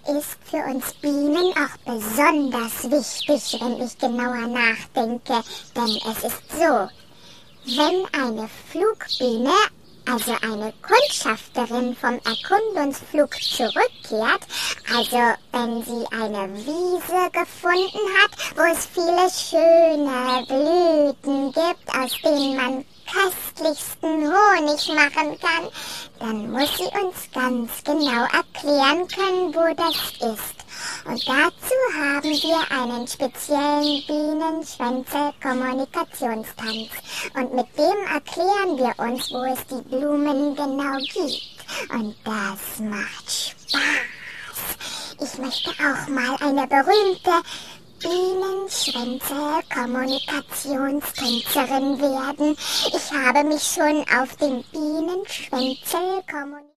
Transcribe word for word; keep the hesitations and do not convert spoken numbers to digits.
ist für uns Bienen auch besonders wichtig, wenn ich genauer nachdenke, denn es ist so: Wenn eine Flugbiene, also eine Kundschafterin vom Erkundungsflug zurückkehrt, also wenn sie eine Wiese gefunden hat, wo es viele schöne Blüten gibt, aus denen man köstlichsten Honig machen kann, dann muss sie uns ganz genau erklären können, wo das ist. Und dazu haben wir einen speziellen Bienenschwänze-Kommunikationstanz. Und mit dem erklären wir uns, wo es die Blumen genau gibt. Und das macht Spaß. Ich möchte auch mal eine berühmte Bienenschwänze-Kommunikationstänzerin werden. Ich habe mich schon auf den Bienenschwänze-Kommunikationstänzer